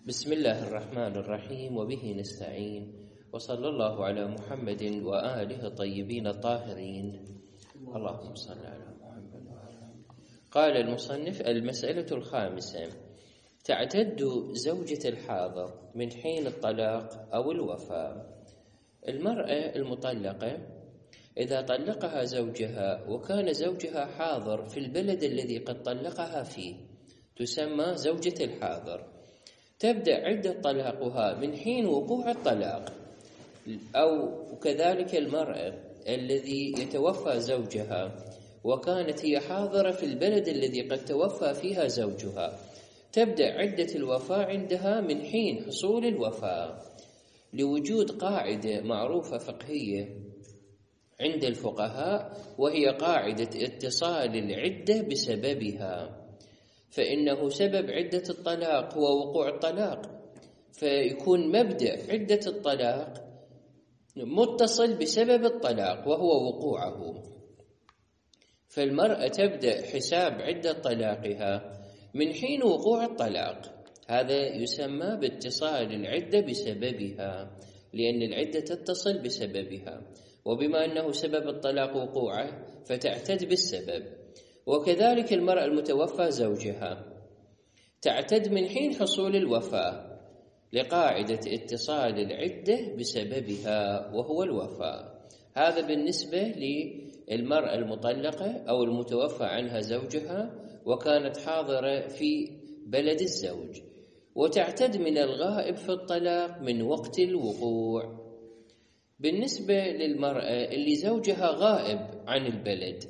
بسم الله الرحمن الرحيم وبه نستعين وصلى الله على محمد وآله الطيبين الطاهرين اللهم صل على محمد. قال المصنف: المسألة الخامسة: تعتد زوجة الحاضر من حين الطلاق أو الوفاة. المرأة المطلقة إذا طلقها زوجها وكان زوجها حاضر في البلد الذي قد طلقها فيه تسمى زوجة الحاضر، تبدأ عدة طلاقها من حين وقوع الطلاق. أو كذلك المرأة الذي يتوفى زوجها وكانت هي حاضرة في البلد الذي قد توفى فيها زوجها، تبدأ عدة الوفاة عندها من حين حصول الوفاة، لوجود قاعدة معروفة فقهية عند الفقهاء، وهي قاعدة اتصال العدة بسببها. فإنه سبب عدة الطلاق هو وقوع الطلاق، فيكون مبدأ عدة الطلاق متصل بسبب الطلاق وهو وقوعه. فالمرأة تبدأ حساب عدة طلاقها من حين وقوع الطلاق، هذا يسمى باتصال العدة بسببها، لأن العدة تتصل بسببها، وبما أنه سبب الطلاق وقوعه فتعتد بالسبب. وكذلك المرأة المتوفى زوجها تعتد من حين حصول الوفاة، لقاعدة اتصال العدة بسببها وهو الوفاة. هذا بالنسبة للمرأة المطلقة أو المتوفى عنها زوجها وكانت حاضرة في بلد الزوج، وتعتد من الغائب في الطلاق من وقت الوقوع. بالنسبة للمرأة اللي زوجها غائب عن البلد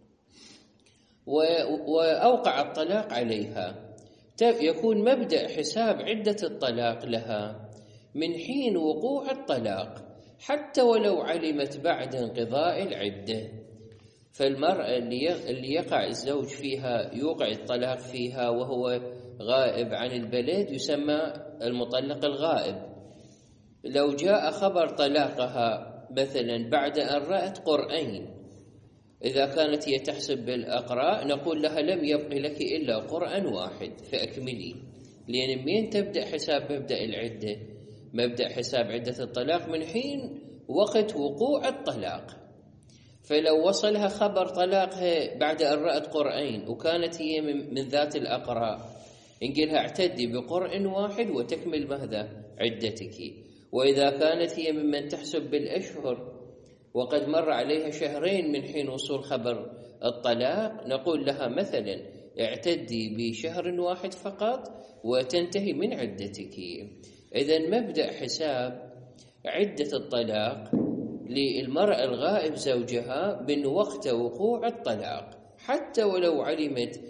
وأوقع الطلاق عليها، يكون مبدأ حساب عدة الطلاق لها من حين وقوع الطلاق حتى ولو علمت بعد انقضاء العدة. فالمرأة اللي يقع الزوج فيها يوقع الطلاق فيها وهو غائب عن البلد يسمى المطلق الغائب. لو جاء خبر طلاقها مثلا بعد أن رأت قرئين، إذا كانت هي تحسب بالأقراء نقول لها لم يبق لك إلا قرآن واحد فأكملي، لأن من تبدأ حساب مبدأ العدة؟ مبدأ حساب عدة الطلاق من حين وقت وقوع الطلاق. فلو وصلها خبر طلاقها بعد أن رأت قرآن وكانت هي من ذات الأقراء، نقولها اعتدي بقرء واحد وتكمل ماذا؟ عدتك. وإذا كانت هي ممن تحسب بالأشهر وقد مر عليها شهرين من حين وصول خبر الطلاق، نقول لها مثلا اعتدي بشهر واحد فقط وتنتهي من عدتك. إذن مبدأ حساب عدة الطلاق للمرأة الغائب زوجها من وقت وقوع الطلاق، حتى ولو علمت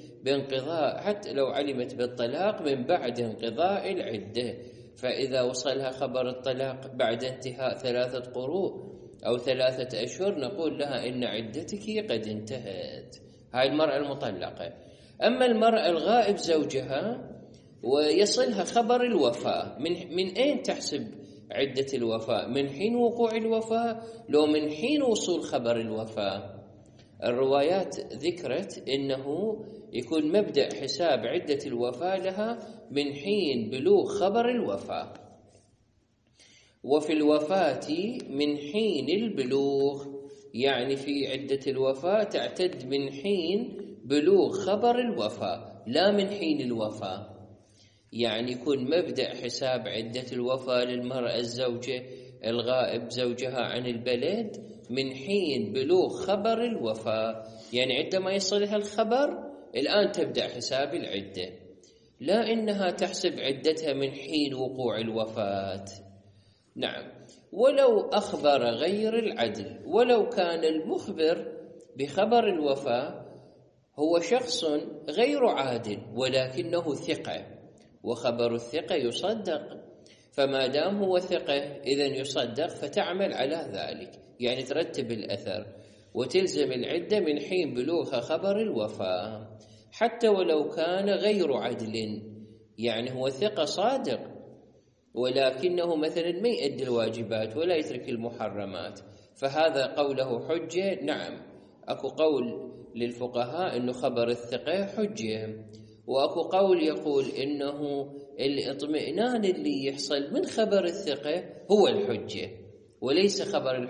بالطلاق من بعد انقضاء العدة. فإذا وصلها خبر الطلاق بعد انتهاء 3 قروء أو 3 أشهر نقول لها إن عدتك قد انتهت. هاي المرأة المطلقة. أما المرأة الغائب زوجها ويصلها خبر الوفاة، من أين تحسب عدة الوفاة؟ من حين وقوع الوفاة لو من حين وصول خبر الوفاة؟ الروايات ذكرت إنه يكون مبدأ حساب عدة الوفاة لها من حين بلوغ خبر الوفاة، وفي الوفاة من حين البلوغ، يعني في عدة الوفاة تعتد من حين بلوغ خبر الوفاة لا من حين الوفاة. يعني يكون مبدأ حساب عدة الوفاة للمرأة الزوجة الغائب زوجها عن البلد من حين بلوغ خبر الوفاة، يعني عندما يصلها الخبر الآن تبدأ حساب العدة، لا إنها تحسب عدتها من حين وقوع الوفاة. نعم، ولو أخبر غير العدل، ولو كان المخبر بخبر الوفاة هو شخص غير عادل ولكنه ثقة، وخبر الثقة يصدق، فما دام هو ثقة إذن يصدق، فتعمل على ذلك، يعني ترتب الأثر وتلزم العدة من حين بلوغ خبر الوفاة، حتى ولو كان غير عدل، يعني هو ثقة صادق ولكنه مثلا ما يؤدي الواجبات ولا يترك المحرمات، فهذا قوله حجة. نعم، أكو قول للفقهاء أنه خبر الثقة حجة، وأكو قول يقول إنه الاطمئنان اللي يحصل من خبر الثقة هو الحجة، وليس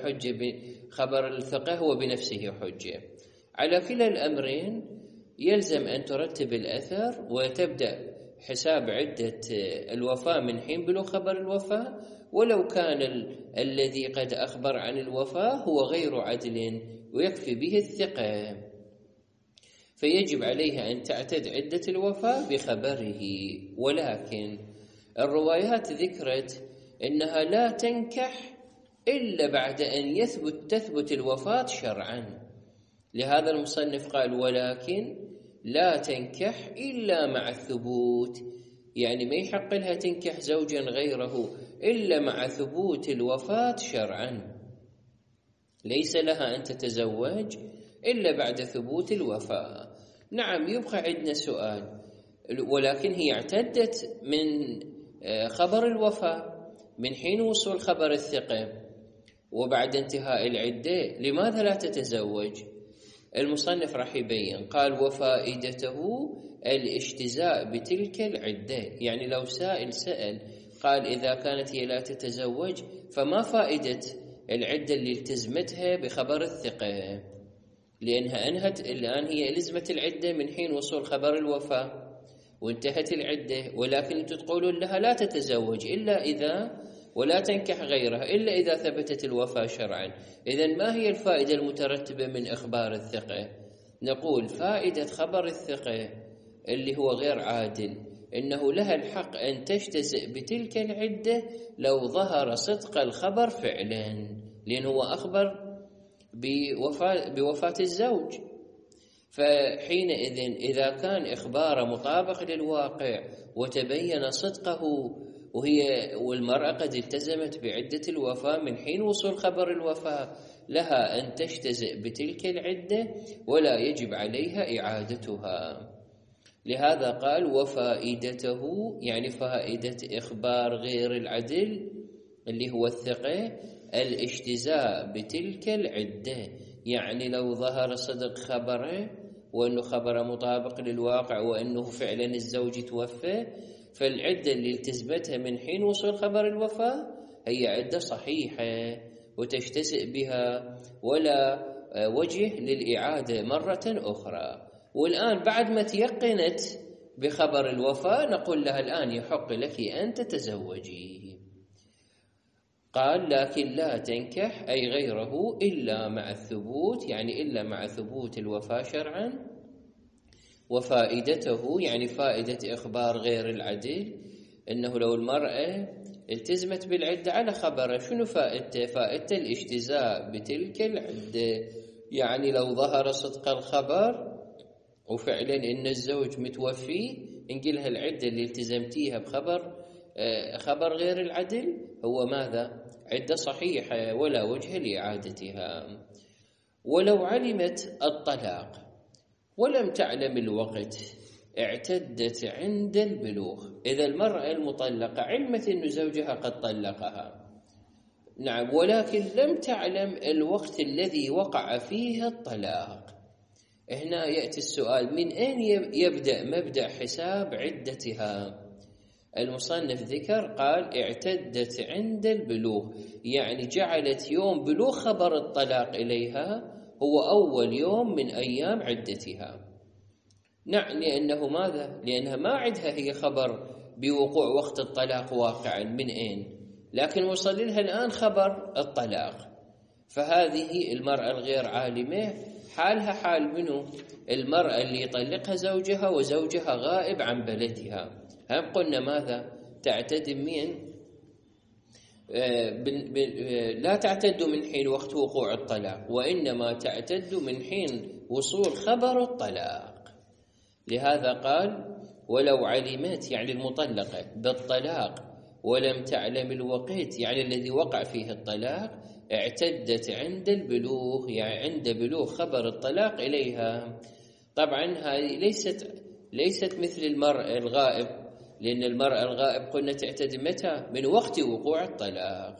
خبر الثقة هو بنفسه حجة. على كلا الأمرين يلزم أن ترتب الأثر وتبدأ حساب عدة الوفاة من حين بلوغ خبر الوفاة، ولو كان الذي قد أخبر عن الوفاة هو غير عدل ويكفي به الثقة، فيجب عليها أن تعتد عدة الوفاة بخبره. ولكن الروايات ذكرت أنها لا تنكح إلا بعد أن تثبت الوفاة شرعا. لهذا المصنف قال ولكن لا تنكح إلا مع الثبوت، يعني ما يحق لها تنكح زوجا غيره إلا مع ثبوت الوفاة شرعا، ليس لها أن تتزوج إلا بعد ثبوت الوفاة. نعم، يبقى عندنا سؤال، ولكن هي اعتدت من خبر الوفاة من حين وصول خبر الثقة وبعد انتهاء العدة، لماذا لا تتزوج؟ المصنف راح يبين، قال وفائدته الاجتزاء بتلك العدة. يعني لو سائل سأل قال إذا كانت هي لا تتزوج فما فائدة العدة اللي التزمتها بخبر الثقة؟ لأنها أنهت الآن، هي لزمت العدة من حين وصول خبر الوفاة وانتهت العدة، ولكن أنتم تقولون لها لا تتزوج إلا إذا ولا تنكح غيرها إلا إذا ثبتت الوفاة شرعا. إذن ما هي الفائدة المترتبة من إخبار الثقة؟ نقول فائدة خبر الثقة اللي هو غير عادل إنه لها الحق أن تجتزئ بتلك العدة لو ظهر صدق الخبر فعلا، لأنه هو أخبر بوفاة الزوج. فحينئذ إذا كان إخباره مطابق للواقع وتبين صدقه والمرأة قد التزمت بعدة الوفاة من حين وصول خبر الوفاة، لها أن تجتزئ بتلك العدة ولا يجب عليها إعادتها. لهذا قال وفائدته، يعني فائدة إخبار غير العدل اللي هو الثقة الاجتزاء بتلك العدة، يعني لو ظهر صدق خبره وأنه خبره مطابق للواقع وأنه فعلا الزوج توفى، فالعدة اللي التزمتها من حين وصول خبر الوفاة هي عدة صحيحة وتجتزئ بها ولا وجه للإعادة مرة أخرى. والآن بعد ما تيقنت بخبر الوفاة نقول لها الآن يحق لك أن تتزوجي. قال لكن لا تنكح أي غيره إلا مع الثبوت، يعني إلا مع ثبوت الوفاة شرعا. وفائدته يعني فائدة إخبار غير العدل إنه لو المرأة التزمت بالعدة على خبره شنو فائدته؟ فائدته الاجتزاء بتلك العدة، يعني لو ظهر صدق الخبر وفعلا إن الزوج متوفي نقلها العدة اللي التزمتيها خبر غير العدل هو ماذا؟ عدة صحيحة ولا وجه لإعادتها. ولو علمت الطلاق ولم تعلم الوقت اعتدت عند البلوغ. إذا المرأة المطلقة علمت أن زوجها قد طلقها، نعم، ولكن لم تعلم الوقت الذي وقع فيه الطلاق، هنا يأتي السؤال من أين يبدأ مبدأ حساب عدتها؟ المصنف ذكر قال اعتدت عند البلوغ، يعني جعلت يوم بلوغ خبر الطلاق إليها هو أول يوم من أيام عدتها. نعم، لأنه ماذا؟ لأنها ما عندها هي خبر بوقوع وقت الطلاق واقعا من أين، لكن وصل لها الآن خبر الطلاق. فهذه المرأة الغير عالمة حالها حال منه؟ المرأة اللي يطلقها زوجها وزوجها غائب عن بلدها، هم قلنا ماذا؟ تعتد من لا تعتد من حين وقت وقوع الطلاق، وإنما تعتد من حين وصول خبر الطلاق. لهذا قال ولو علمت يعني المطلقة بالطلاق ولم تعلم الوقت يعني الذي وقع فيه الطلاق اعتدت عند البلوغ، يعني عند بلوغ خبر الطلاق إليها. طبعا هذه ليست مثل المرأة الغائب، لأن المرأة الغائب قلنا تعتد متى؟ من وقت وقوع الطلاق.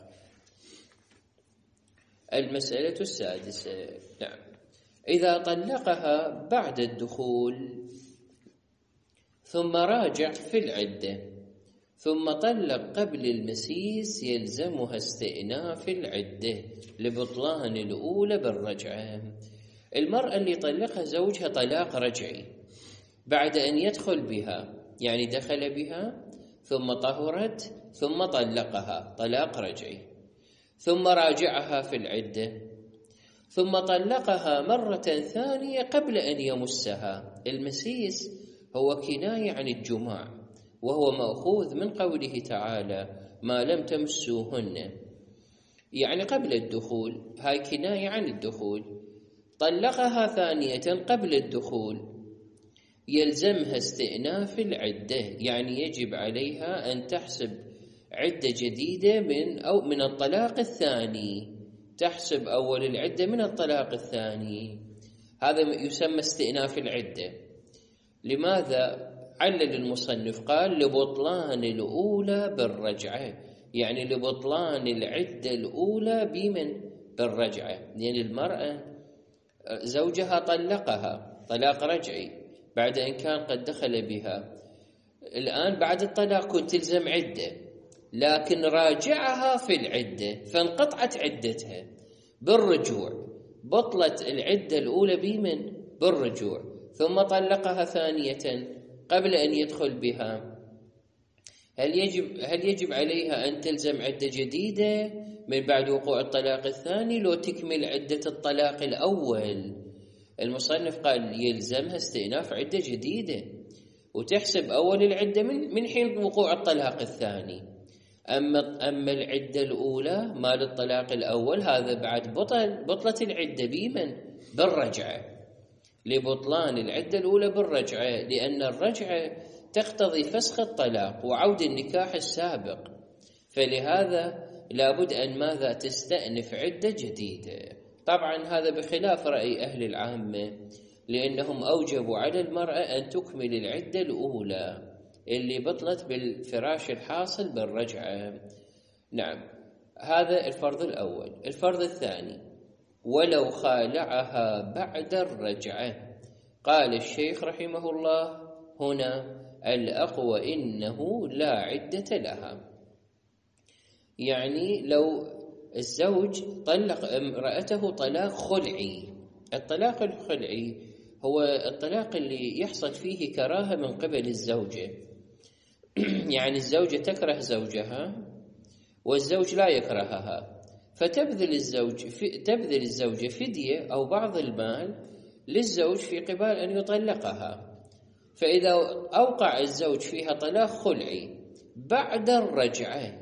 المسألة السادسة، نعم، إذا طلقها بعد الدخول ثم راجع في العدة ثم طلق قبل المسيس يلزمها استئناف العدة لبطلان الأولى بالرجعة. المرأة اللي طلقها زوجها طلاق رجعي بعد أن يدخل بها، يعني دخل بها ثم طهرت ثم طلقها طلاق رجعي، ثم راجعها في العدة ثم طلقها مرة ثانية قبل أن يمسها. المسيس هو كناية عن الجماع، وهو مأخوذ من قوله تعالى ما لم تمسوهن، يعني قبل الدخول، هاي كناية عن الدخول. طلقها ثانية قبل الدخول، يلزمها استئناف العدة، يعني يجب عليها أن تحسب عدة جديدة من الطلاق الثاني، تحسب أول العدة من الطلاق الثاني. هذا يسمى استئناف العدة. لماذا؟ علل المصنف قال لبطلان الأولى بالرجعة، يعني لبطلان العدة الأولى بالرجعة. يعني المرأة زوجها طلقها طلاق رجعي بعد أن كان قد دخل بها، الآن بعد الطلاق كنت تلزم عدة، لكن راجعها في العدة فانقطعت عدتها بالرجوع، بطلت العدة الأولى بالرجوع، ثم طلقها ثانية قبل أن يدخل بها. هل يجب عليها أن تلزم عدة جديدة من بعد وقوع الطلاق الثاني لو تكمل عدة الطلاق الأول؟ المصنف قال يلزمها استئناف عدة جديدة وتحسب أول العدة من حين وقوع الطلاق الثاني. أما العدة الأولى مال الطلاق الأول هذا بعد بطلت العدة بالرجعة، لبطلان العدة الأولى بالرجعة، لأن الرجعة تقتضي فسخ الطلاق وعود النكاح السابق، فلهذا لابد أن ماذا تستأنف عدة جديدة. طبعا هذا بخلاف رأي أهل العامة، لأنهم أوجبوا على المرأة أن تكمل العدة الأولى اللي بطلت بالفراش الحاصل بالرجعة. نعم، هذا الفرض الأول. الفرض الثاني ولو خالعها بعد الرجعة، قال الشيخ رحمه الله هنا الأقوى إنه لا عدة لها. يعني لو الزوج طلق امرأته طلاق خلعي، الطلاق الخلعي هو الطلاق اللي يحصل فيه كراهة من قبل الزوجة، يعني الزوجة تكره زوجها والزوج لا يكرهها، فتبذل الزوجة فدية أو بعض المال للزوج في قبال أن يطلقها. فإذا أوقع الزوج فيها طلاق خلعي بعد الرجعة،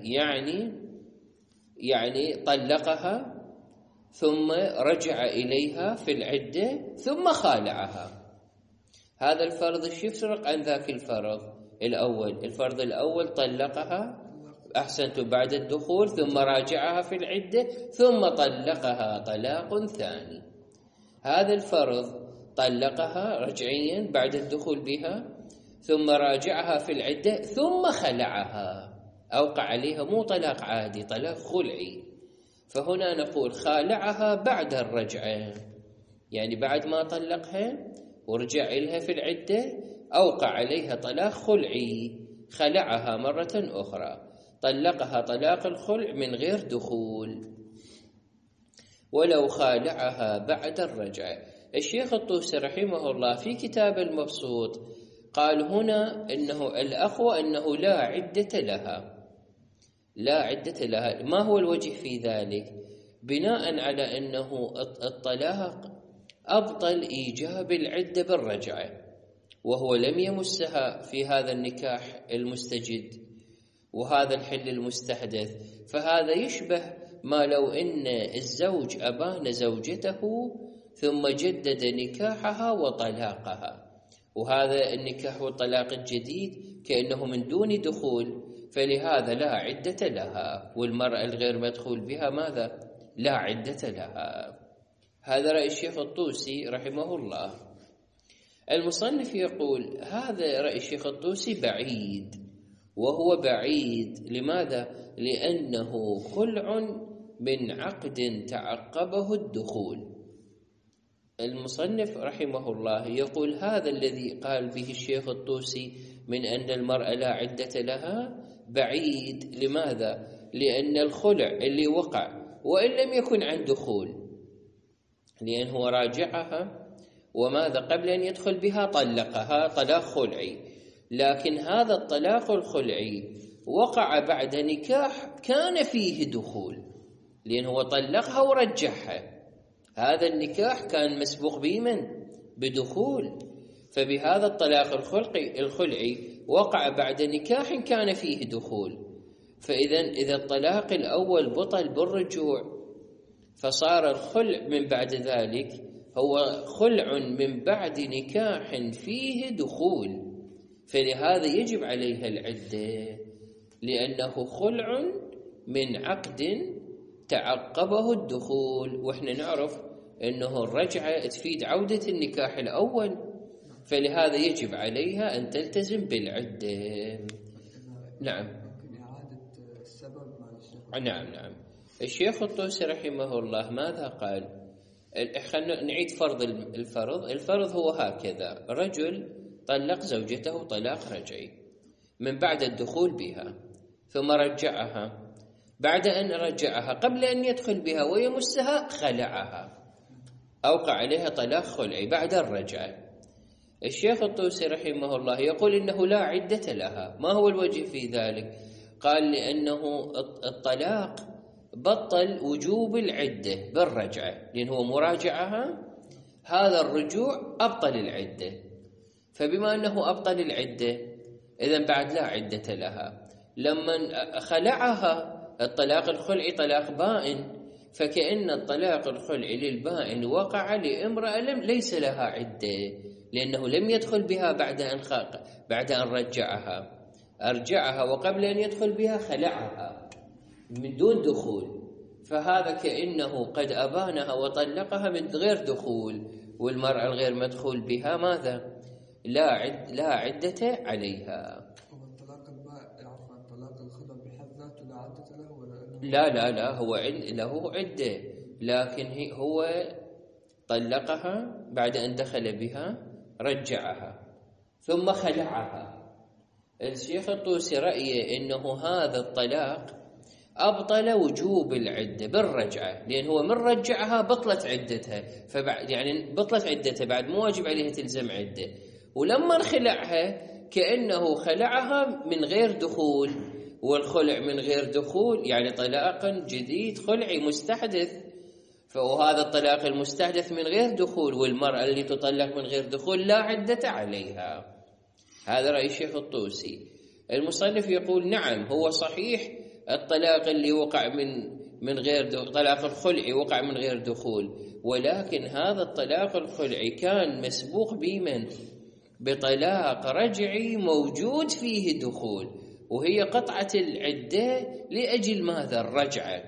يعني طلقها ثم رجع إليها في العدة ثم خالعها، هذا الفرض يفرق عن ذاك الفرض الأول. الفرض الأول طلقها أحسنت بعد الدخول ثم راجعها في العدة ثم طلقها طلاق ثاني. هذا الفرض طلقها رجعيا بعد الدخول بها ثم راجعها في العدة ثم خلعها، أوقع عليها مو طلاق عادي، طلاق خلعي. فهنا نقول خالعها بعد الرجعة، يعني بعد ما طلقها ورجع إليها في العدة أوقع عليها طلاق خلعي، خلعها مرة أخرى، طلقها طلاق الخلع من غير دخول. ولو خالعها بعد الرجعة، الشيخ الطوسي رحمه الله في كتاب المبسوط قال هنا إنه الأقوى أنه لا عدة لها، لا عدة لها. ما هو الوجه في ذلك؟ بناء على أنه الطلاق أبطل إيجاب العدة بالرجعة، وهو لم يمسها في هذا النكاح المستجد وهذا الحل المستحدث، فهذا يشبه ما لو إن الزوج أبان زوجته ثم جدد نكاحها وطلاقها، وهذا النكاح والطلاق الجديد كأنه من دون دخول، فلهذا لا عدة لها، والمرأة الغير مدخول بها ماذا؟ لا عدة لها. هذا رأي الشيخ الطوسي رحمه الله. المصنف يقول هذا رأي الشيخ الطوسي بعيد، وهو بعيد لماذا؟ لأنه خلع من عقد تعقبه الدخول. المصنف رحمه الله يقول هذا الذي قال به الشيخ الطوسي من أن المرأة لا عدة لها بعيد. لماذا؟ لأن الخلع اللي وقع وإن لم يكن عن دخول، لأنه راجعها وماذا قبل أن يدخل بها طلقها طلاق خلعي، لكن هذا الطلاق الخلعي وقع بعد نكاح كان فيه دخول، لأنه طلقها ورجعها. هذا النكاح كان مسبوق بمن؟ بدخول. فبهذا الطلاق الخلعي وقع بعد نكاح كان فيه دخول. إذا الطلاق الأول بطل بالرجوع، فصار الخلع من بعد ذلك هو خلع من بعد نكاح فيه دخول، فلهذا يجب عليها العدة، لأنه خلع من عقد تعقبه الدخول، وإحنا نعرف أنه الرجعة تفيد عودة النكاح الأول، فلهذا يجب عليها أن تلتزم بالعدة. نعم. نعم. الشيخ الطوسي رحمه الله ماذا قال؟ خلينا نعيد فرض الفرض هو هكذا: رجل طلق زوجته طلاق رجعي من بعد الدخول بها، ثم رجعها. بعد أن رجعها قبل أن يدخل بها ويمسها خلعها، أوقع عليها طلاق خلعي بعد الرجعة. الشيخ الطوسي رحمه الله يقول إنه لا عدة لها. ما هو الوجه في ذلك؟ قال لأنه الطلاق بطل وجوب العدة بالرجعة، لأنه مراجعها، هذا الرجوع أبطل العدة. فبما أنه أبطل العدة إذن بعد لا عدة لها. لما خلعها الطلاق الخلعي طلاق بائن، فكأن الطلاق الخلعي للبائن وقع لامرأة ليس لها عدة، لأنه لم يدخل بها بعد أن أرجعها وقبل أن يدخل بها خلعها من دون دخول، فهذا كأنه قد أبانها وطلقها من غير دخول، والمرأة الغير مدخول بها ماذا؟ لا عدة عليها. الطلاق الخلع بحد ذاته لا عدة له ولا؟ لا هو له عدة، لكن هو طلقها بعد أن دخل بها، رجعها ثم خلعها. الشيخ الطوسي رأيه أنه هذا الطلاق أبطل وجوب العدة بالرجعة، لأن هو من رجعها بطلت عدتها، بطلت عدتها بعد مو واجب عليها تلزم عدة. ولما خلعها كأنه خلعها من غير دخول، والخلع من غير دخول يعني طلاق جديد خلعي مستحدث، فهذا الطلاق المستحدث من غير دخول، والمرأة اللي تطلق من غير دخول لا عدة عليها. هذا رأي الشيخ الطوسي. المصنف يقول نعم هو صحيح الطلاق اللي وقع من غير طلاق الخلعي وقع من غير دخول، ولكن هذا الطلاق الخلعي كان مسبوق بطلاق رجعي موجود فيه دخول، وهي قطعة العدة لأجل ماذا؟ الرجعة.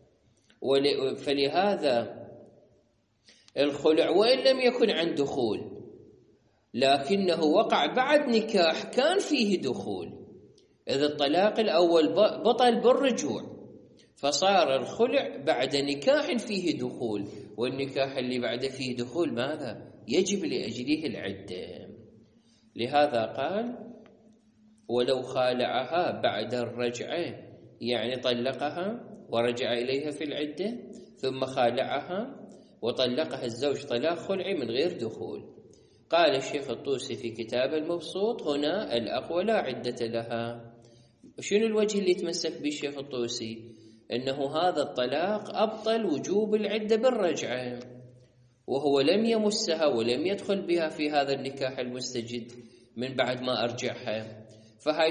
فلهذا الخلع وإن لم يكن عن دخول لكنه وقع بعد نكاح كان فيه دخول، إذا الطلاق الأول بطل بالرجوع، فصار الخلع بعد نكاح فيه دخول، والنكاح اللي بعد فيه دخول ماذا؟ يجب لأجله العدة. لهذا قال ولو خالعها بعد الرجعة، يعني طلقها ورجع إليها في العدة ثم خالعها وطلقها الزوج طلاق خلعي من غير دخول. قال الشيخ الطوسي في كتاب المبسوط هنا الأقوى لا عدة لها. شنو الوجه اللي يتمسك به الشيخ الطوسي؟ أنه هذا الطلاق أبطل وجوب العدة بالرجعة، وهو لم يمسها ولم يدخل بها في هذا النكاح المستجد من بعد ما أرجعها، فهاي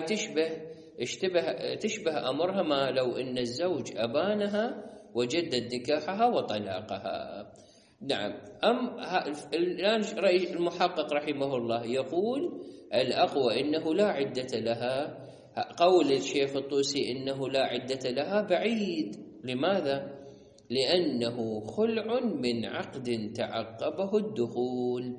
تشبه أمرها ما لو أن الزوج أبانها وجدد نكاحها وطلاقها. نعم. الآن رأي المحقق رحمه الله يقول الأقوى إنه لا عدة لها. قول الشيخ الطوسي إنه لا عدة لها بعيد. لماذا؟ لأنه خلع من عقد تعقبه الدخول.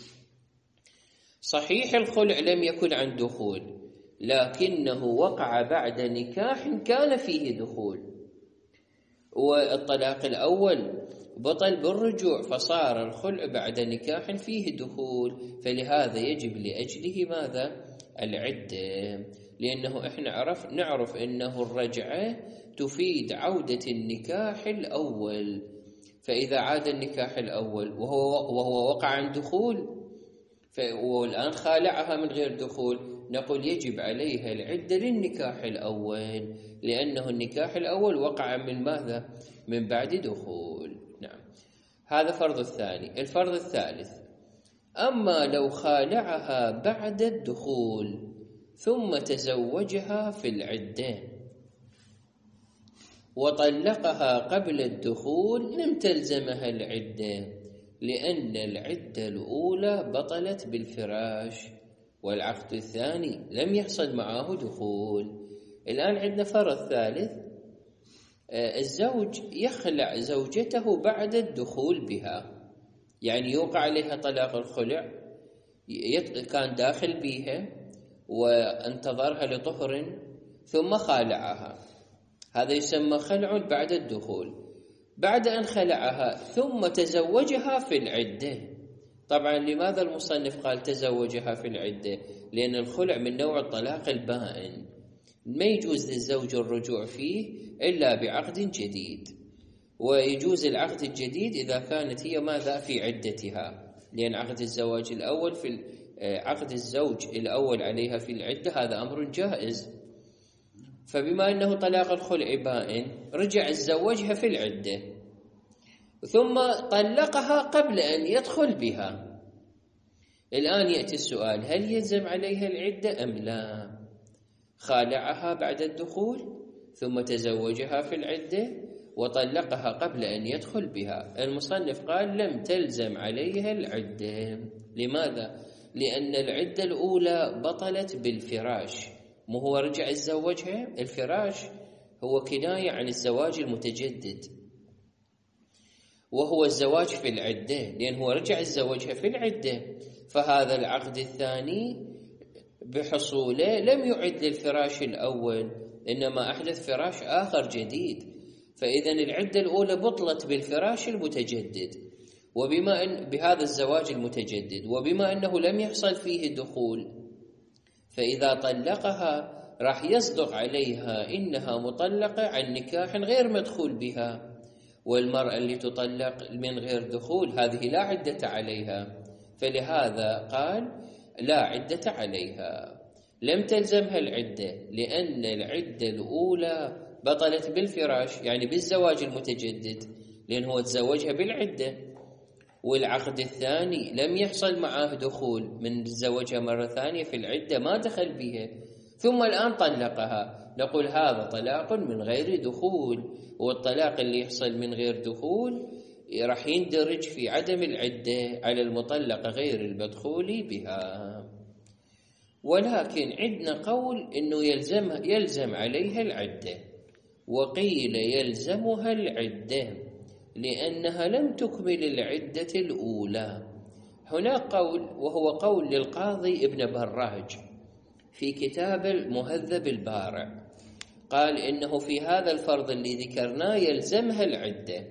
صحيح الخلع لم يكن عن دخول، لكنه وقع بعد نكاح كان فيه دخول، والطلاق الأول بطل بالرجوع، فصار الخلع بعد نكاح فيه دخول، فلهذا يجب لأجله ماذا؟ العدة، لأنه إحنا نعرف أنه الرجعة تفيد عودة النكاح الأول، فإذا عاد النكاح الأول وهو وقع عن دخول والآن خالعها من غير دخول، نقول يجب عليها العدة للنكاح الأول، لأنه النكاح الأول وقع من ماذا؟ من بعد دخول. نعم، هذا فرض الثاني. الفرض الثالث: أما لو خالعها بعد الدخول ثم تزوجها في العدة وطلقها قبل الدخول لم تلزمها العدة، لأن العدة الأولى بطلت بالفراش والعقد الثاني لم يحصل معه دخول. الآن عندنا فرض ثالث: الزوج يخلع زوجته بعد الدخول بها، يعني يوقع عليها طلاق الخلع، كان داخل بها وانتظرها لطهر ثم خالعها، هذا يسمى خلع بعد الدخول. بعد أن خلعها ثم تزوجها في العدة. طبعا لماذا المصنف قال تزوجها في العدة؟ لأن الخلع من نوع الطلاق البائن، ما يجوز للزوج الرجوع فيه إلا بعقد جديد، ويجوز العقد الجديد إذا كانت هي ماذا؟ في عدتها، لأن عقد الزواج الأول عقد الزوج الأول عليها في العدة هذا أمر جائز. فبما أنه طلاق الخلع بائن رجع تزوجها في العدة ثم طلقها قبل أن يدخل بها. الآن يأتي السؤال: هل يلزم عليها العدة أم لا؟ خالعها بعد الدخول ثم تزوجها في العدة وطلقها قبل أن يدخل بها. المصنف قال لم تلزم عليها العدة. لماذا؟ لأن العدة الأولى بطلت بالفراش، مو هو رجع يتزوجها؟ الفراش هو كناية عن الزواج المتجدد، وهو الزواج في العدة، لأن هو رجع يتزوجها في العدة، فهذا العقد الثاني بحصوله لم يعد للفراش الأول، إنما أحدث فراش آخر جديد. فإذا العدة الأولى بطلت بالفراش المتجدد وبما أن بهذا الزواج المتجدد، وبما أنه لم يحصل فيه دخول، فإذا طلقها راح يصدق عليها إنها مطلقة عن نكاح غير مدخول بها، والمرأة اللي تطلق من غير دخول هذه لا عدة عليها، فلهذا قال لا عدة عليها، لم تلزمها العدة، لأن العدة الأولى بطلت بالفراش يعني بالزواج المتجدد، لأن هو تزوجها بالعدة، والعقد الثاني لم يحصل معه دخول، من تزوجها مرة ثانية في العدة ما دخل بها ثم الآن طلقها، نقول هذا طلاق من غير دخول، والطلاق اللي يحصل من غير دخول راح يندرج في عدم العدة على المطلقة غير المدخول بها. ولكن عندنا قول إنه يلزم عليها العدة، وقيل يلزمها العدة لأنها لم تكمل العدة الأولى. هناك قول وهو قول للقاضي ابن براج في كتاب المهذب البارع، قال إنه في هذا الفرض اللي ذكرناه يلزمها العدة.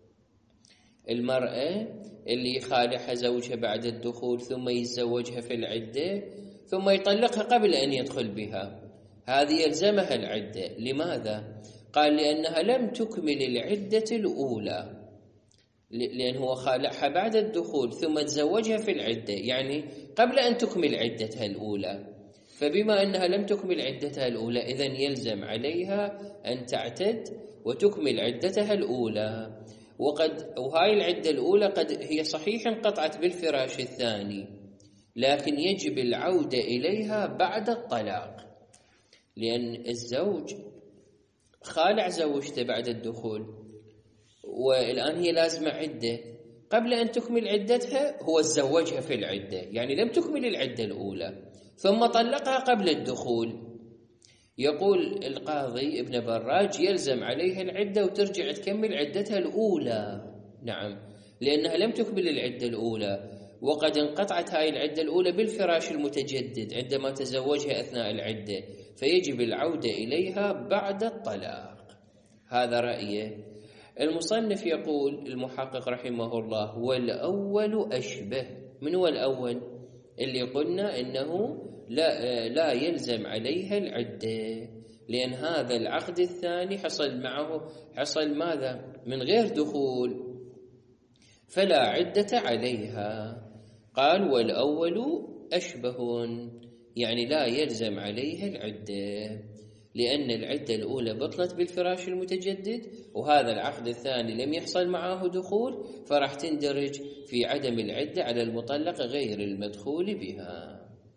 المرأة اللي يخالعها زوجها بعد الدخول ثم يتزوجها في العدة ثم يطلقها قبل أن يدخل بها، هذه يلزمها العدة. لماذا؟ قال لأنها لم تكمل العدة الأولى، لأن هو خالعها بعد الدخول ثم تزوجها في العدة، يعني قبل أن تكمل عدتها الأولى، فبما أنها لم تكمل عدتها الأولى إذن يلزم عليها أن تعتد وتكمل عدتها الأولى. وهاي العدة الأولى قد هي صحيح انقطعت بالفراش الثاني، لكن يجب العودة إليها بعد الطلاق، لأن الزوج خالع زوجته بعد الدخول والآن هي لازمة عدة، قبل أن تكمل عدتها هو تزوجها في العدة، يعني لم تكمل العدة الأولى ثم طلقها قبل الدخول. يقول القاضي ابن براج يلزم عليها العدة وترجع تكمل عدتها الأولى. نعم، لأنها لم تكمل العدة الأولى، وقد انقطعت هاي العدة الأولى بالفراش المتجدد عندما تزوجها أثناء العدة، فيجب العودة إليها بعد الطلاق. هذا رأيه. المصنف يقول المحقق رحمه الله: والأول أشبه. من هو الأول؟ اللي قلنا إنه لا يلزم عليها العدة، لأن هذا العقد الثاني حصل ماذا؟ من غير دخول، فلا عدة عليها. قال والأول أشبه، يعني لا يلزم عليها العدة، لأن العدة الأولى بطلت بالفراش المتجدد، وهذا العقد الثاني لم يحصل معه دخول، فراح تندرج في عدم العدة على المطلقة غير المدخول بها.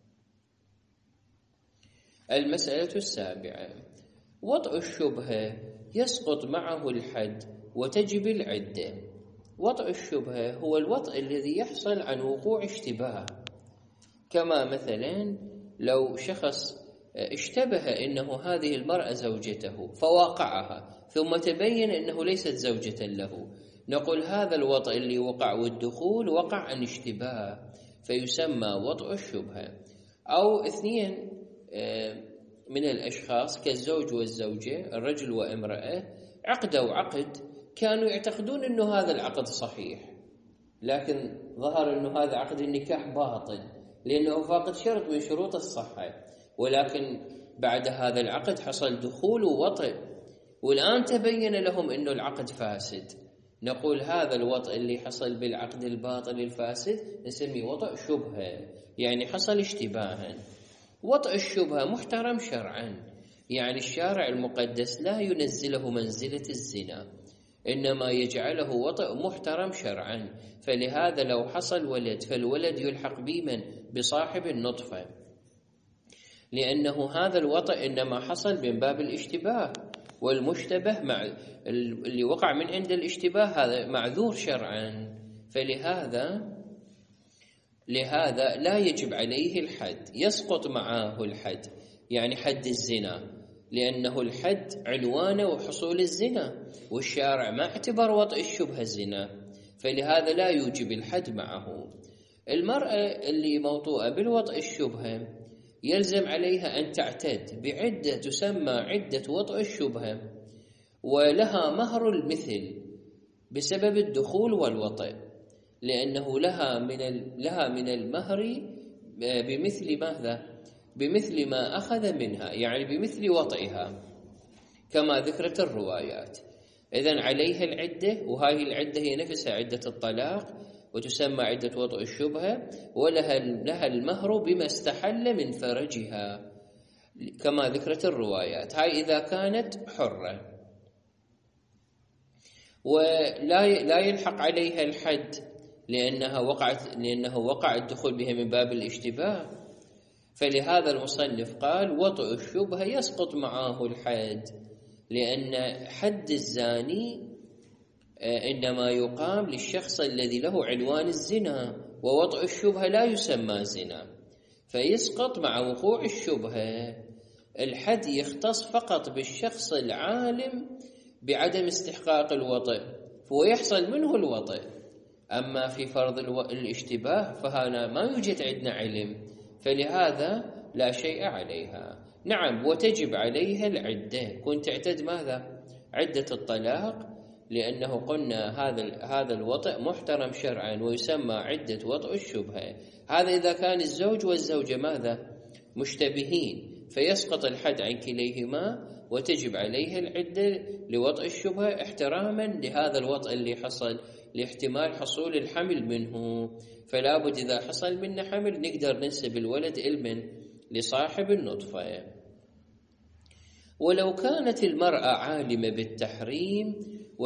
المسألة السابعة: وطء الشبهة يسقط معه الحد وتجب العدة. وطء الشبهة هو الوطء الذي يحصل عن وقوع اشتباه، كما مثلا لو شخص اشتبه إنه هذه المرأة زوجته فواقعها، ثم تبين أنه ليست زوجة له، نقول هذا الوطء اللي وقع والدخول وقع عن اشتباه، فيسمى وطء الشبهة. أو اثنين من الأشخاص كالزوج والزوجة، الرجل وامرأة، عقدوا عقد كانوا يعتقدون أنه هذا العقد صحيح، لكن ظهر أنه هذا عقد النكاح باطل لأنه فاقد شرط من شروط الصحة، ولكن بعد هذا العقد حصل دخول ووطئ، والآن تبين لهم أنه العقد فاسد، نقول هذا الوطئ اللي حصل بالعقد الباطل الفاسد نسميه وطئ شبهة، يعني حصل اشتباها. وطئ الشبهة محترم شرعا، يعني الشارع المقدس لا ينزله منزلة الزنا، إنما يجعله وطئ محترم شرعا. فلهذا لو حصل ولد فالولد يلحق بمن؟ بصاحب النطفة، لأنه هذا الوطئ إنما حصل من باب الاشتباه، والمشتبه اللي وقع من عند الاشتباه هذا معذور شرعا، فلهذا لا يجب عليه الحد، يسقط معه الحد، يعني حد الزنا، لأنه الحد عنوانه وحصول الزنا، والشارع ما اعتبر وطئ الشبهة زنا، فلهذا لا يوجب الحد معه. المرأة اللي موطوءة بالوطئ الشبهة يلزم عليها أن تعتد بعدة تسمى عدة وطئ الشبهة، ولها مهر المثل بسبب الدخول والوطئ، لأنه لها من المهر بمثل ماذا؟ بمثل ما أخذ منها، يعني بمثل وطئها كما ذكرت الروايات. إذن عليها العدة، وهذه العدة هي نفسها عدة الطلاق، وتسمى عدة وطئ الشبهة، ولها المهر بما استحل من فرجها كما ذكرت الروايات. هاي إذا كانت حرة، ولا يلحق عليها الحد لأنه وقع الدخول بها من باب الاشتباه، فلهذا المصنف قال وطئ الشبهة يسقط معه الحد، لأن حد الزاني إنما يقام للشخص الذي له عنوان الزنا، ووطئ الشبهة لا يسمى زنا، فيسقط مع وقوع الشبهة. الحد يختص فقط بالشخص العالم بعدم استحقاق الوطئ، ويحصل منه الوطئ. أما في فرض الاشتباه فهنا ما يوجد عندنا علم، فلهذا لا شيء عليها. نعم، وتجب عليها العدة، كنت تعتد ماذا؟ عدة الطلاق، لأنه قلنا هذا الوطئ محترم شرعا ويسمى عدة وطئ الشبهة. هذا إذا كان الزوج والزوجة ماذا؟ مشتبهين، فيسقط الحد عن كليهما، وتجب عليها العدة لوطئ الشبهة احتراما لهذا الوطئ اللي حصل، لاحتمال حصول الحمل منه، فلا بد إذا حصل منه حمل نقدر ننسب الولد لصاحب النطفة. ولو كانت المرأة عالمة بالتحريم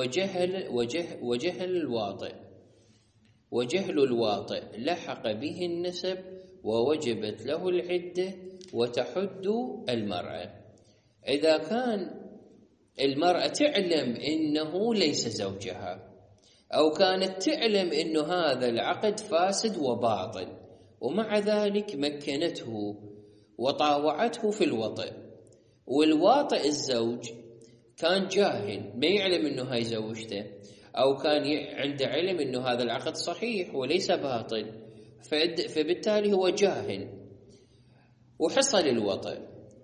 وجهل الواطئ لحق به النسب ووجبت له العدة وتحد المرأة. إذا كان المرأة تعلم إنه ليس زوجها، أو كانت تعلم إنه هذا العقد فاسد وباطل، ومع ذلك مكنته وطاوعته في الوطئ، والواطئ الزوج كان جاهل ما يعلم إنه هاي زوجته، أو كان عنده علم إنه هذا العقد صحيح وليس باطل، فبالتالي هو جاهل وحصل الوطئ،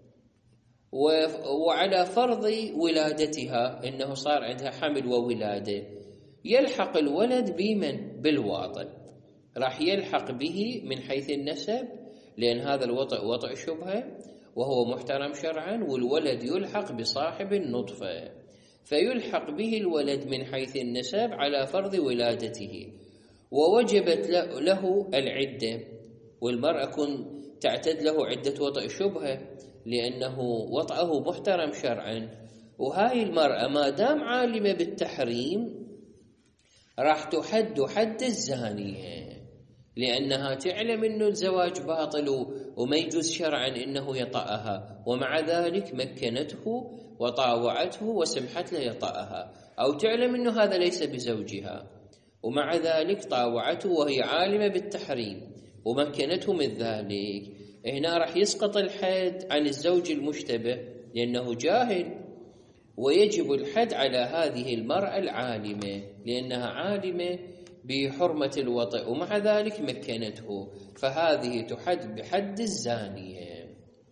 وعلى فرض ولادتها إنه صار عندها حمل وولادة، يلحق الولد بمن؟ بالواطئ، راح يلحق به من حيث النسب لأن هذا الوطئ وطئ شبهة وهو محترم شرعا، والولد يلحق بصاحب النطفة، فيلحق به الولد من حيث النسب على فرض ولادته، ووجبت له العدة، والمرأة تعتد له عدة وطئ شبهة لأنه وطئه محترم شرعا. وهاي المرأة ما دام عالمة بالتحريم راح تحد حد الزانية، لأنها تعلم أنه الزواج باطل وما يجوز شرعا أنه يطأها، ومع ذلك مكنته وطاوعته وسمحت له يطأها، أو تعلم أنه هذا ليس بزوجها ومع ذلك طاوعته وهي عالمة بالتحريم ومكنته من ذلك. هنا راح يسقط الحد عن الزوج المشتبه لأنه جاهل، ويجب الحد على هذه المرأة العالمة لأنها عالمة بحرمة الوطئ ومع ذلك مكنته، فهذه تحد بحد الزانية.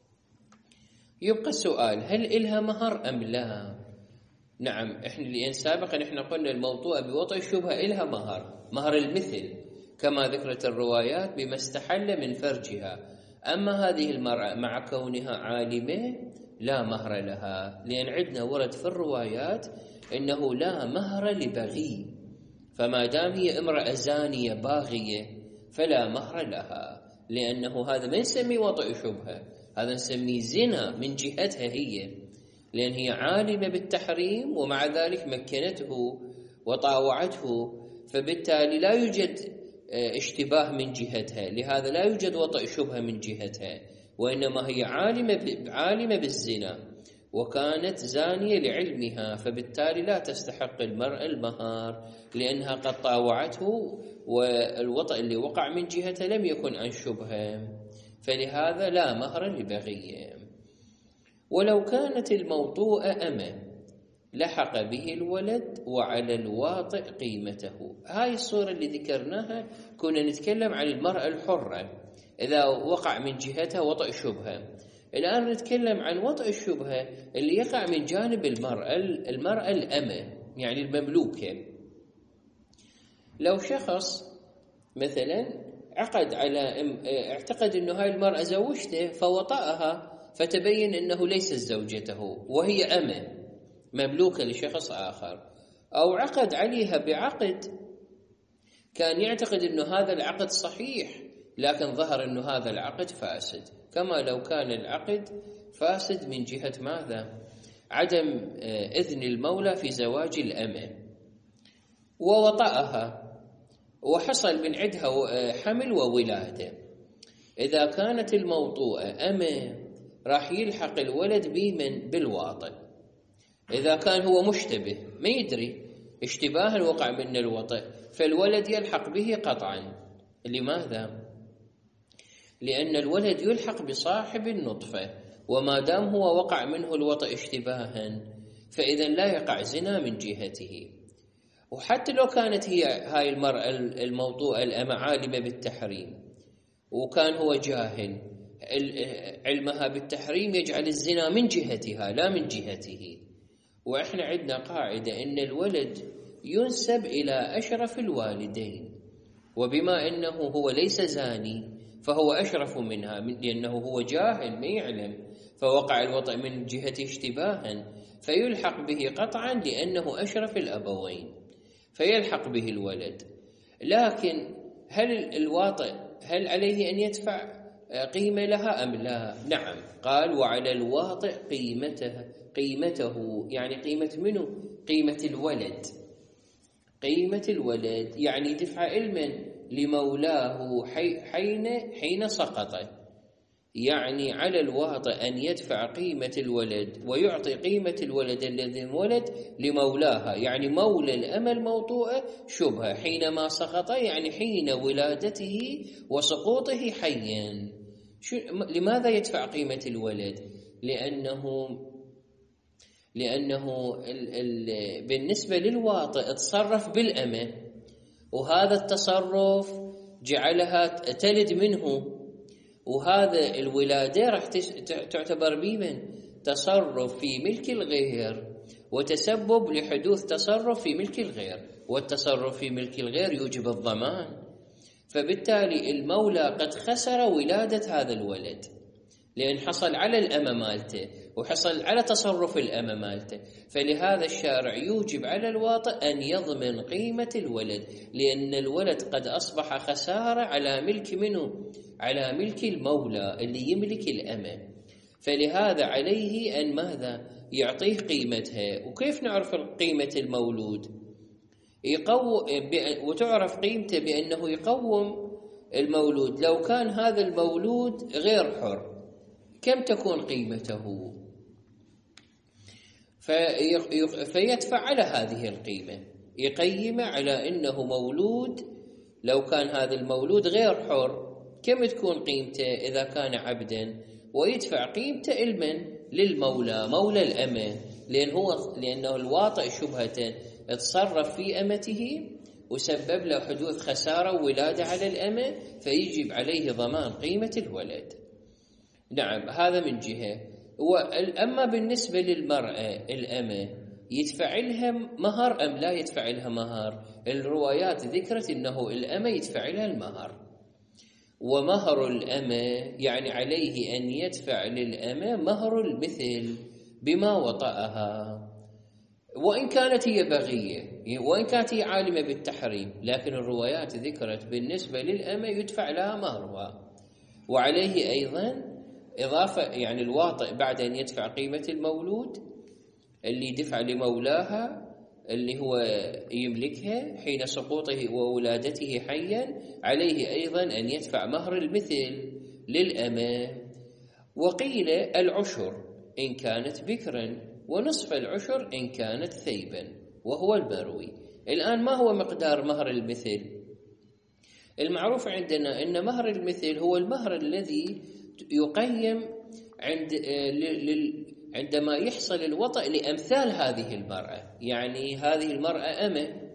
يبقى السؤال: هل إلها مهر أم لا؟ نعم، إحنا سابقا إحنا قلنا الموطوءة بوطئ الشبهة إلها مهر المثل كما ذكرت الروايات بما استحل من فرجها. أما هذه المرأة مع كونها عالمة لا مهر لها، لأن عندنا ورد في الروايات إنه لا مهر لبغي، فما دام هي امرأة زانية باغية فلا مهر لها، لأنه هذا ما نسميه وطئ شبهة، هذا نسميه زنا من جهتها هي، لأن هي عالمة بالتحريم ومع ذلك مكنته وطاوعته، فبالتالي لا يوجد اشتباه من جهتها، لهذا لا يوجد وطئ شبهة من جهتها، وإنما هي عالمة بالزنا وكانت زانية لعلمها، فبالتالي لا تستحق المرأة المهر لأنها قد طاوعته، والوطئ اللي وقع من جهتها لم يكن عن شبهة، فلهذا لا مهر لبغية. ولو كانت الموطوءة أمة لحق به الولد وعلى الواطئ قيمته. هاي الصورة اللي ذكرناها كنا نتكلم عن المرأة الحرة إذا وقع من جهتها وطئ شبهة، الآن نتكلم عن وطئ الشبهة اللي يقع من جانب المرأة الأمة يعني المملوكة. لو شخص مثلا عقد على اعتقد أنه هاي المرأة زوجته فوطأها فتبين أنه ليس زوجته وهي أمة مملوكة لشخص آخر، أو عقد عليها بعقد كان يعتقد أنه هذا العقد صحيح لكن ظهر أنه هذا العقد فاسد، كما لو كان العقد فاسد من جهة ماذا؟ عدم إذن المولى في زواج الأمة، ووطأها وحصل من عندها حمل وولادة. إذا كانت الموطوءة أمة راح يلحق الولد بمن؟ بالواطئ. إذا كان هو مشتبه ما يدري اشتباها وقع من الوطئ فالولد يلحق به قطعا. لماذا؟ لأن الولد يلحق بصاحب النطفة، وما دام هو وقع منه الوطئ اشتباها فإذا لا يقع زنا من جهته. وحتى لو كانت هي هاي المرأة الموطوءة الأمة عالمة بالتحريم وكان هو جاهل، علمها بالتحريم يجعل الزنا من جهتها لا من جهته. وإحنا عندنا قاعدة إن الولد ينسب إلى أشرف الوالدين، وبما أنه هو ليس زاني فهو أشرف منها لأنه هو جاهل ما يعلم، فوقع الوطئ من جهة اشتباها فيلحق به قطعا لأنه أشرف الأبوين فيلحق به الولد. لكن هل الواطئ هل عليه أن يدفع قيمة لها أم لا؟ نعم، قال وعلى الواطئ قيمته يعني قيمة منه؟ قيمة الولد. قيمة الولد يعني دفع علما لمولاه حين سقط، يعني على الواطئ أن يدفع قيمة الولد ويعطي قيمة الولد الذي انولد لمولاها، يعني مولى الأمة الموطوءة شبهة حينما سقط، يعني حين ولادته وسقوطه حيا. لماذا يدفع قيمة الولد؟ لأنه بالنسبة للواطئ تصرف بالأمة، وهذا التصرف جعلها تلد منه، وهذا الولادة راح تعتبر بمن؟ تصرف في ملك الغير وتسبب لحدوث تصرف في ملك الغير، والتصرف في ملك الغير يوجب الضمان، فبالتالي المولى قد خسر ولادة هذا الولد، لأن حصل على الأمة مالته وحصل على تصرف الأمة مالته. فلهذا الشارع يوجب على الواطئ أن يضمن قيمة الولد، لأن الولد قد أصبح خسارة على ملك منه، على ملك المولى اللي يملك الأمة. فلهذا عليه أن ماذا؟ يعطيه قيمتها. وكيف نعرف قيمة المولود؟ وتعرف قيمته بأنه يقوم المولود. لو كان هذا المولود غير حر كم تكون قيمته؟ فيدفع على هذه القيمة، يقيمه على أنه مولود. لو كان هذا المولود غير حر كم تكون قيمته إذا كان عبدا؟ ويدفع قيمته للمولى، مولى الأمة، لأنه الواطئ شبهة تصرف في أمته وسبب له حدوث خسارة وولادة على الأمة، فيجب عليه ضمان قيمة الولد. نعم، هذا من جهة. أما بالنسبة للمرأة الأمة، يدفع لها مهر أم لا يدفع لها مهر؟ الروايات ذكرت أنه الأمة يدفع لها المهر، ومهر الأمة يعني عليه أن يدفع للأمة مهر المثل بما وطأها، وإن كانت هي بغية، وإن كانت هي عالمة بالتحريم، لكن الروايات ذكرت بالنسبة للأمة يدفع لها مهرها. وعليه أيضا إضافة، يعني الواطئ بعد أن يدفع قيمة المولود اللي دفع لمولاها اللي هو يملكها حين سقوطه وولادته حيا، عليه أيضا أن يدفع مهر المثل للأمة. وقيل العشر إن كانت بكرا، ونصف العشر إن كانت ثيبا، وهو المروي. الآن ما هو مقدار مهر المثل؟ المعروف عندنا أن مهر المثل هو المهر الذي يقيم عندما يحصل الوطأ لأمثال هذه المرأة. يعني هذه المرأة أمة،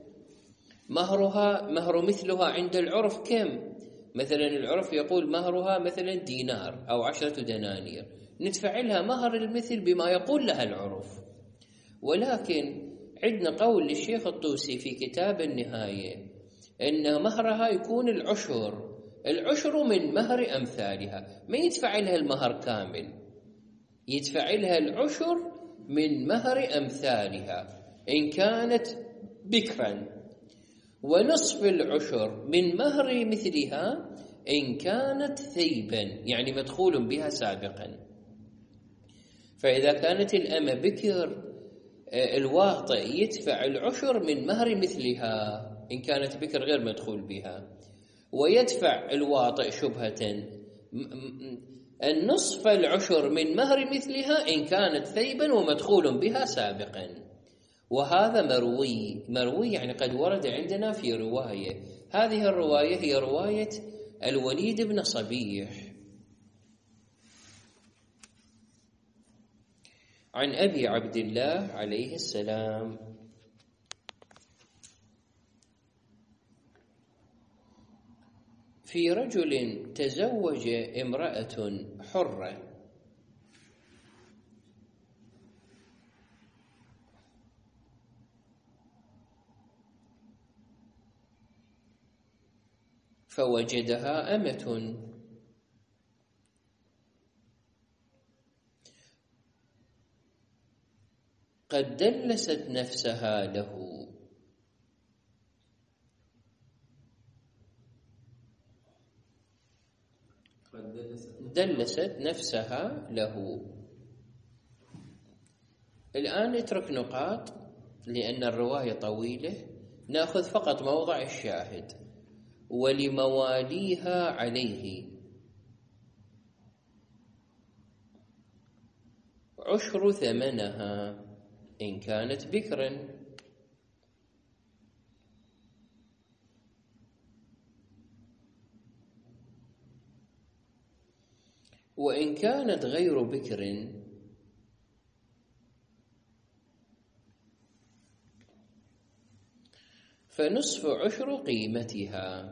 مهر مثلها عند العرف كم؟ مثلا العرف يقول مهرها مثلا دينار أو 10 دنانير، ندفع لها مهر المثل بما يقول لها العرف. ولكن عندنا قول للشيخ الطوسي في كتاب النهاية أن مهرها يكون العشر من مهر أمثالها، ما يدفع لها المهر كامل، يدفع لها العشر من مهر أمثالها إن كانت بكرا، ونصف العشر من مهر مثلها إن كانت ثيبا، يعني مدخول بها سابقا. فإذا كانت الأمة بكر، الواطئ يدفع العشر من مهر مثلها إن كانت بكر غير مدخول بها، ويدفع الواطئ شبهة النصف العشر من مهر مثلها إن كانت ثيبا ومدخول بها سابقا. وهذا مروي يعني قد ورد عندنا في رواية. هذه الرواية هي رواية الوليد بن صبيح عن أبي عبد الله عليه السلام: في رجل تزوج امرأة حرة فوجدها أمة قد دلست نفسها له، دلست نفسها له. الآن نترك نقاط لأن الرواية طويلة، نأخذ فقط موضع الشاهد: ولمواليها عليه عشر ثمنها إن كانت بكرا، وإن كانت غير بكر فنصف عشر قيمتها.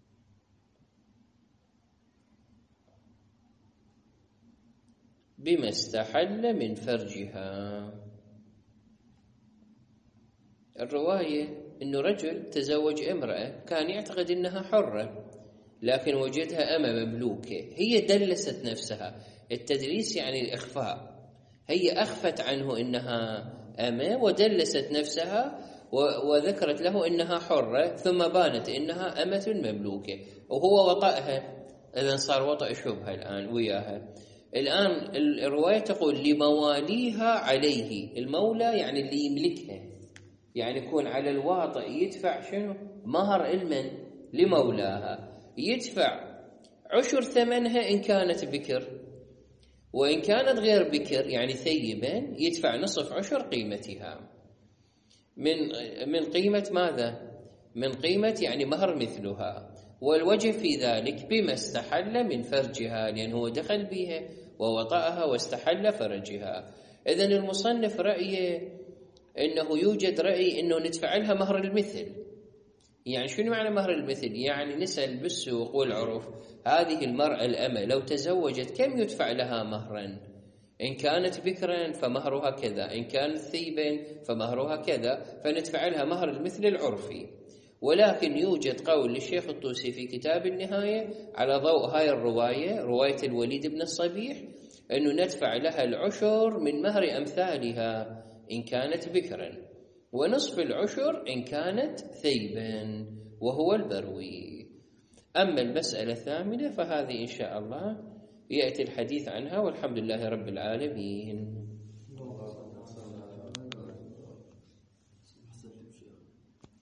بما استحل من فرجها. الرواية إنه رجل تزوج امرأة كان يعتقد إنها حرة، لكن وجدها أمة مملوكة، هي دلست نفسها. التدليس يعني الإخفاء، هي أخفت عنه إنها أمة ودلست نفسها وذكرت له إنها حرة، ثم بانت إنها أمة مملوكة وهو وطأها. إذن صار وطأ شبهة الآن وياها. الآن الرواية تقول لمواليها عليه. المولى يعني اللي يملكها، يعني يكون على الواطئ يدفع شنو؟ مهر المن لمولاها، يدفع عشر ثمنها إن كانت بكر، وإن كانت غير بكر يعني ثيبا يدفع نصف عشر قيمتها. من قيمة ماذا؟ من قيمة يعني مهر مثلها. والوجه في ذلك بما استحل من فرجها، لأنه هو دخل بها ووطأها واستحل فرجها. إذن المصنف رأيه أنه يوجد رأي أنه ندفع لها مهر المثل. يعني شنو معنى مهر المثل؟ يعني نسأل بالسوق والعرف هذه المرأة الأمة لو تزوجت كم يدفع لها مهرا؟ إن كانت بكرا فمهرها كذا، إن كانت ثيبا فمهرها كذا، فندفع لها مهر المثل العرفي. ولكن يوجد قول للشيخ الطوسي في كتاب النهاية على ضوء هاي الرواية، رواية الوليد بن الصبيح، أنه ندفع لها العشر من مهر أمثالها إن كانت بكرا، ونصف العشر إن كانت ثيبا وهو البروي. أما المسألة الثامنة فهذه إن شاء الله يأتي الحديث عنها، والحمد لله رب العالمين.